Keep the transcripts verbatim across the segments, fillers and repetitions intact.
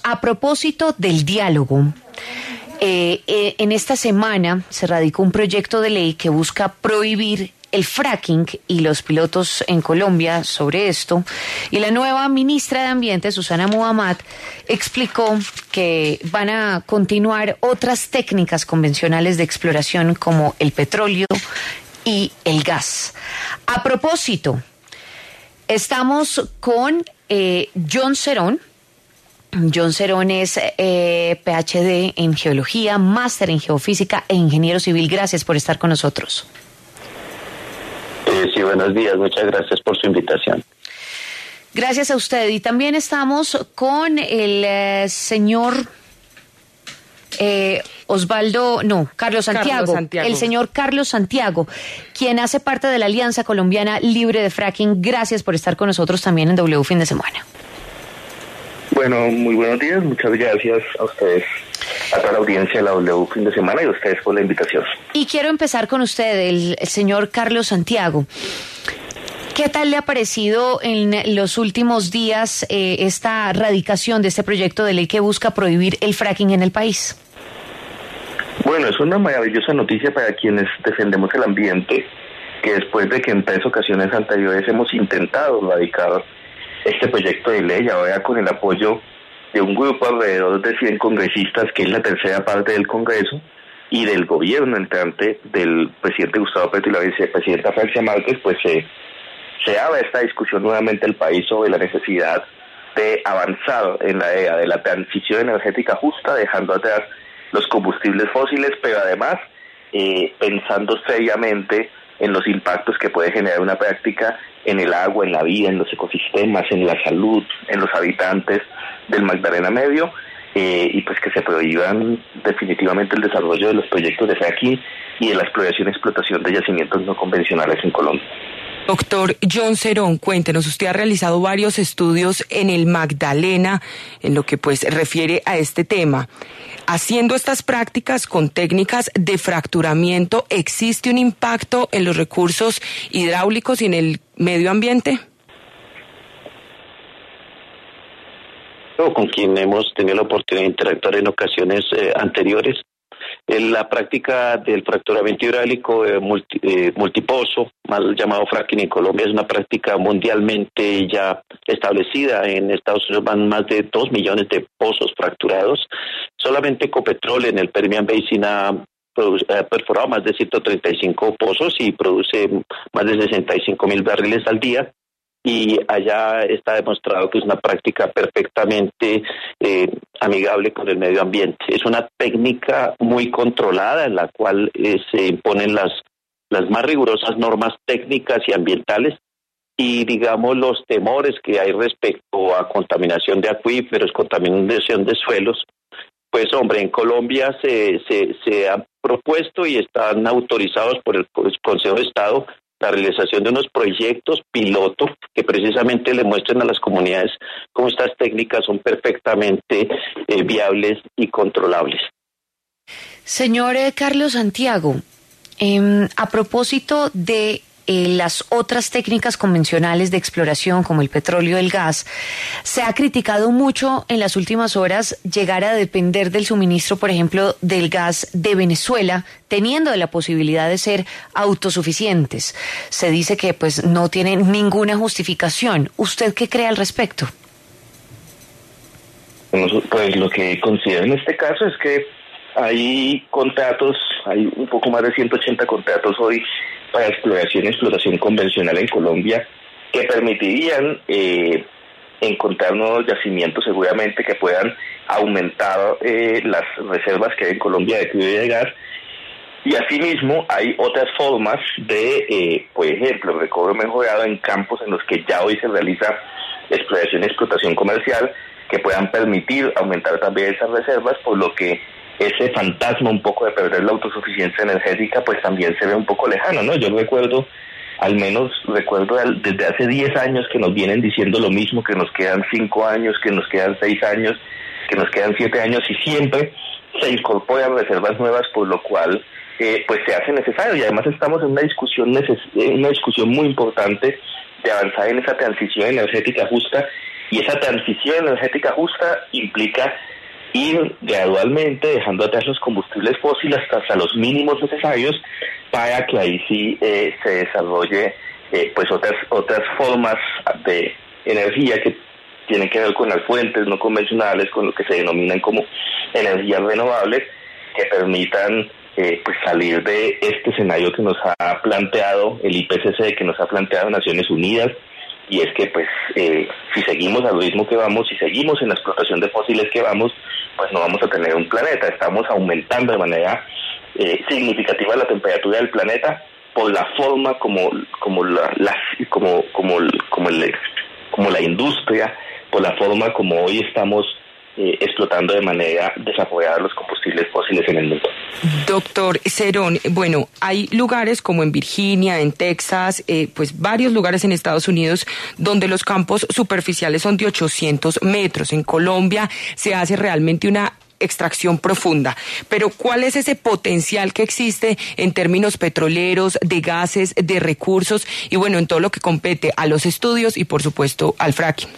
a propósito del diálogo, eh, eh, en esta semana se radicó un proyecto de ley que busca prohibir el fracking y los pilotos en Colombia sobre esto, y la nueva ministra de Ambiente, Susana Muhammad, explicó que van a continuar otras técnicas convencionales de exploración como el petróleo y el gas. A propósito, estamos con eh, John Cerón. John Cerón es eh, P H D en Geología, máster en Geofísica e ingeniero civil. Gracias por estar con nosotros. Eh, sí, buenos días. Muchas gracias por su invitación. Gracias a usted. Y también estamos con el eh, señor eh, Osvaldo, no, Carlos Santiago, Carlos Santiago, el señor Carlos Santiago, quien hace parte de la Alianza Colombiana Libre de Fracking. Gracias por estar con nosotros también en W Fin de Semana. Bueno, muy buenos días. Muchas gracias a ustedes, a toda la audiencia de la W Fin de Semana y a ustedes por la invitación. Y quiero empezar con usted, el, el señor Carlos Santiago. ¿Qué tal le ha parecido en los últimos días eh, esta radicación de este proyecto de ley que busca prohibir el fracking en el país? Bueno, es una maravillosa noticia para quienes defendemos el ambiente, que después de que en tres ocasiones anteriores hemos intentado radicar este proyecto de ley, ahora con el apoyo de un grupo alrededor de cien congresistas, que es la tercera parte del Congreso, y del gobierno entrante del presidente Gustavo Petro y la vicepresidenta Francia Márquez, pues se, se abre esta discusión nuevamente el país sobre la necesidad de avanzar en la era de la transición energética justa, dejando atrás los combustibles fósiles, pero además eh, pensando seriamente en los impactos que puede generar una práctica en el agua, en la vida, en los ecosistemas, en la salud, en los habitantes del Magdalena Medio, eh, y pues que se prohíban definitivamente el desarrollo de los proyectos de fracking y de la exploración y explotación de yacimientos no convencionales en Colombia. Doctor John Cerón, cuéntenos, usted ha realizado varios estudios en el Magdalena en lo que pues refiere a este tema. Haciendo estas prácticas con técnicas de fracturamiento, ¿existe un impacto en los recursos hidráulicos y en el medio ambiente? Con quien hemos tenido la oportunidad de interactuar en ocasiones eh, anteriores, en la práctica del fracturamiento hidráulico eh, multi, eh, multipozo, mal llamado fracking en Colombia, es una práctica mundialmente ya establecida. En Estados Unidos van más de dos millones de pozos fracturados. Solamente Ecopetrol en el Permian Basin ha ha perforado más de ciento treinta y cinco pozos y produce más de sesenta y cinco mil barriles al día. Y allá está demostrado que es una práctica perfectamente eh, amigable con el medio ambiente. Es una técnica muy controlada en la cual eh, se imponen las, las más rigurosas normas técnicas y ambientales, y digamos los temores que hay respecto a contaminación de acuíferos, contaminación de suelos, pues hombre, en Colombia se, se, se han propuesto y están autorizados por el Consejo de Estado la realización de unos proyectos piloto que precisamente le muestren a las comunidades cómo estas técnicas son perfectamente eh, viables y controlables. Señor eh, Carlos Santiago, eh, a propósito de eh, las otras técnicas convencionales de exploración como el petróleo y el gas, se ha criticado mucho en las últimas horas llegar a depender del suministro, por ejemplo, del gas de Venezuela, teniendo la posibilidad de ser autosuficientes. Se dice que pues no tienen ninguna justificación. ¿Usted qué cree al respecto? Pues lo que considero en este caso es que hay contratos, hay un poco más de ciento ochenta contratos hoy para exploración y explotación convencional en Colombia que permitirían eh, encontrar nuevos yacimientos seguramente que puedan aumentar eh, las reservas que hay en Colombia de crudo y de gas. Y asimismo hay otras formas de, eh, por ejemplo, recobro mejorado en campos en los que ya hoy se realiza exploración y explotación comercial que puedan permitir aumentar también esas reservas, por lo que ese fantasma un poco de perder la autosuficiencia energética pues también se ve un poco lejano, ¿no? Yo recuerdo, al menos recuerdo desde hace diez años que nos vienen diciendo lo mismo, que nos quedan cinco años, que nos quedan seis años, que nos quedan siete años, y siempre se incorporan reservas nuevas, por lo cual eh, pues se hace necesario. Y además estamos en una discusión neces- una discusión muy importante de avanzar en esa transición energética justa, Y esa transición energética justa implica ir gradualmente dejando atrás los combustibles fósiles hasta los mínimos necesarios para que ahí sí eh, se desarrolle eh, pues otras otras formas de energía que tienen que ver con las fuentes no convencionales, con lo que se denominan como energías renovables, que permitan eh, pues salir de este escenario que nos ha planteado el I P C C, que nos ha planteado Naciones Unidas, y es que pues eh, si seguimos al ritmo que vamos, si seguimos en la explotación de fósiles que vamos, pues no vamos a tener un planeta. Estamos aumentando de manera eh, significativa la temperatura del planeta por la forma como como la, la como como como el, como la industria, por la forma como hoy estamos eh, explotando de manera desaforada los combustibles fósiles en el mundo. Doctor Cerón, bueno, hay lugares como en Virginia, en Texas, eh, pues varios lugares en Estados Unidos donde los campos superficiales son de ochocientos metros. En Colombia se hace realmente una extracción profunda. Pero ¿cuál es ese potencial que existe en términos petroleros, de gases, de recursos y bueno, en todo lo que compete a los estudios y por supuesto al fracking?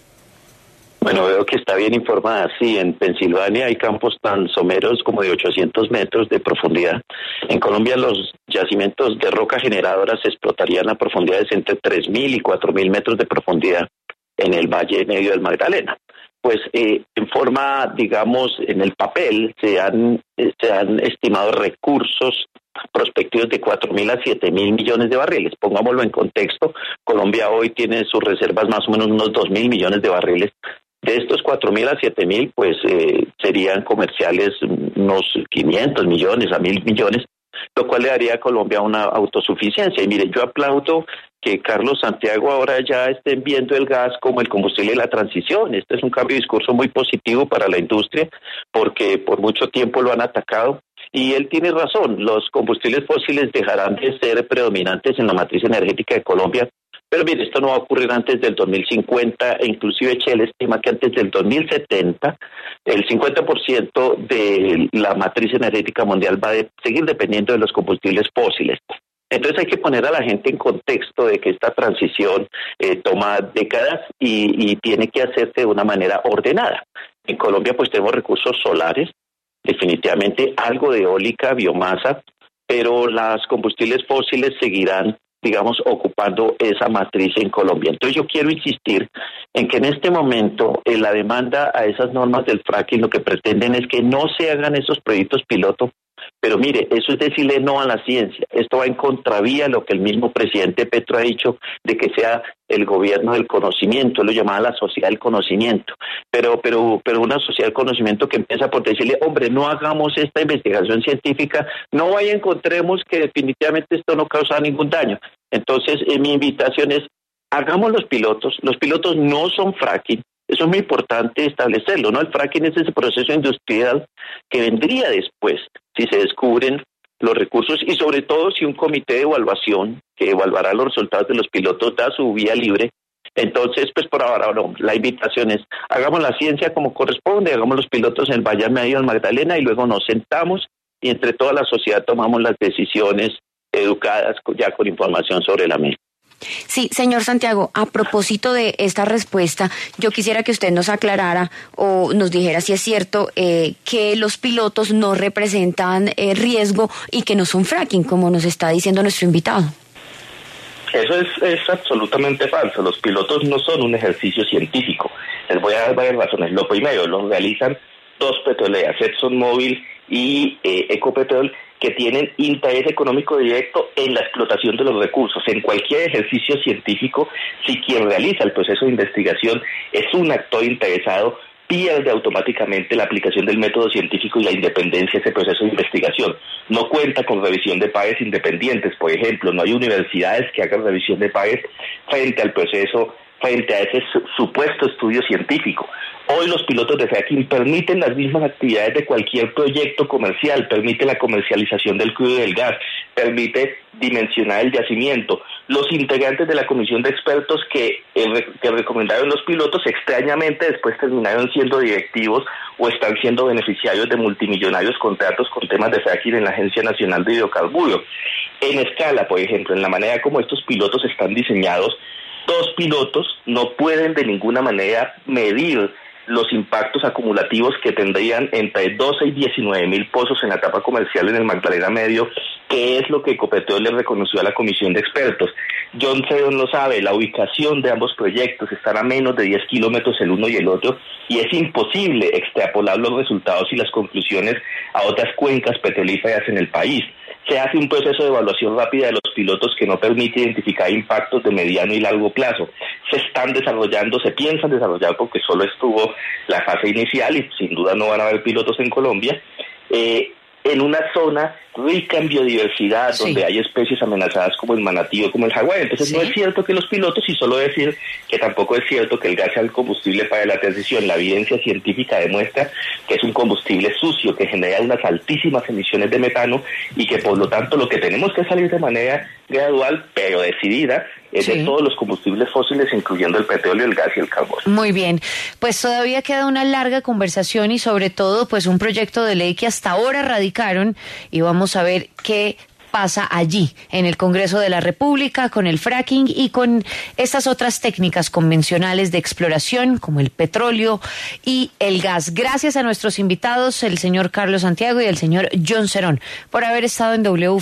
Bueno, veo que está bien informada. Sí, en Pensilvania hay campos tan someros como de ochocientos metros de profundidad. En Colombia los yacimientos de roca generadora se explotarían a profundidades entre tres mil y cuatro mil metros de profundidad en el Valle Medio del Magdalena. Pues eh, en forma, digamos, en el papel se han, eh, se han estimado recursos prospectivos de cuatro mil a siete mil millones de barriles. Pongámoslo en contexto, Colombia hoy tiene sus reservas más o menos unos dos mil millones de barriles. De estos cuatro mil a siete mil, pues eh, serían comerciales unos quinientos millones a mil millones, lo cual le daría a Colombia una autosuficiencia. Y mire, yo aplaudo que Carlos Santiago ahora ya estén viendo el gas como el combustible de la transición. Este es un cambio de discurso muy positivo para la industria, porque por mucho tiempo lo han atacado. Y él tiene razón, los combustibles fósiles dejarán de ser predominantes en la matriz energética de Colombia. Pero mire, esto no va a ocurrir antes del dos mil cincuenta, e inclusive Shell estima que antes del dos mil setenta, el cincuenta por ciento de la matriz energética mundial va a de, seguir dependiendo de los combustibles fósiles. Entonces hay que poner a la gente en contexto de que esta transición eh, toma décadas y, y tiene que hacerse de una manera ordenada. En Colombia pues tenemos recursos solares, definitivamente algo de eólica, biomasa, pero los combustibles fósiles seguirán, digamos, ocupando esa matriz en Colombia. Entonces yo quiero insistir en que en este momento eh, la demanda a esas normas del fracking lo que pretenden es que no se hagan esos proyectos piloto, pero mire, eso es decirle no a la ciencia. Esto va en contravía a lo que el mismo presidente Petro ha dicho de que sea el gobierno del conocimiento, lo llamaba la sociedad del conocimiento, pero pero pero una sociedad del conocimiento que empieza por decirle, hombre, no hagamos esta investigación científica, no vaya encontremos que definitivamente esto no causa ningún daño. Entonces, eh, mi invitación es, hagamos los pilotos, los pilotos no son fracking. Eso es muy importante establecerlo, ¿no? El fracking es ese proceso industrial que vendría después, si se descubren los recursos y sobre todo si un comité de evaluación que evaluará los resultados de los pilotos da su vía libre. Entonces, pues por ahora no, la invitación es, hagamos la ciencia como corresponde, hagamos los pilotos en el Valle Medio del Magdalena y luego nos sentamos y entre toda la sociedad tomamos las decisiones educadas ya con información sobre la mesa. Sí, señor Santiago, a propósito de esta respuesta, yo quisiera que usted nos aclarara o nos dijera si es cierto eh, que los pilotos no representan eh, riesgo y que no son fracking, como nos está diciendo nuestro invitado. Eso es, es absolutamente falso. Los pilotos no son un ejercicio científico. Les voy a dar varias razones. Lo primero, lo realizan dos petroleras, ExxonMobil y eh, Ecopetrol, que tienen interés económico directo en la explotación de los recursos. En cualquier ejercicio científico, si quien realiza el proceso de investigación es un actor interesado, pierde automáticamente la aplicación del método científico y la independencia de ese proceso de investigación. No cuenta con revisión de pares independientes, por ejemplo, no hay universidades que hagan revisión de pares frente al proceso, frente a ese su- supuesto estudio científico. Hoy los pilotos de fracking permiten las mismas actividades de cualquier proyecto comercial, permite la comercialización del crudo y del gas, permite dimensionar el yacimiento. Los integrantes de la comisión de expertos que, eh, que recomendaron los pilotos extrañamente después terminaron siendo directivos o están siendo beneficiarios de multimillonarios contratos con temas de fracking en la Agencia Nacional de Hidrocarburos. En escala, por ejemplo, en la manera como estos pilotos están diseñados, dos pilotos no pueden de ninguna manera medir los impactos acumulativos que tendrían entre doce y diecinueve mil pozos en la etapa comercial en el Magdalena Medio, que es lo que Ecopetrol le reconoció a la comisión de expertos. John Sedón lo sabe, la ubicación de ambos proyectos están a menos de diez kilómetros el uno y el otro, y es imposible extrapolar los resultados y las conclusiones a otras cuencas petrolíferas en el país. Se hace un proceso de evaluación rápida de los pilotos que no permite identificar impactos de mediano y largo plazo. Se están desarrollando, se piensan desarrollar porque solo estuvo la fase inicial y sin duda no van a haber pilotos en Colombia, eh, en una zona rica en biodiversidad, sí, donde hay especies amenazadas como el manatí o como el jaguar. Entonces sí, no es cierto que los pilotos, y solo decir que tampoco es cierto que el gas sea el combustible para la transición. La evidencia científica demuestra que es un combustible sucio, que genera unas altísimas emisiones de metano y que por lo tanto lo que tenemos que salir de manera gradual pero decidida es sí, de todos los combustibles fósiles, incluyendo el petróleo, el gas y el carbón. Muy bien, pues todavía queda una larga conversación y sobre todo pues un proyecto de ley que hasta ahora radicaron, y vamos a ver qué pasa allí en el Congreso de la República con el fracking y con estas otras técnicas convencionales de exploración como el petróleo y el gas. Gracias a nuestros invitados, el señor Carlos Santiago y el señor John Cerón, por haber estado en W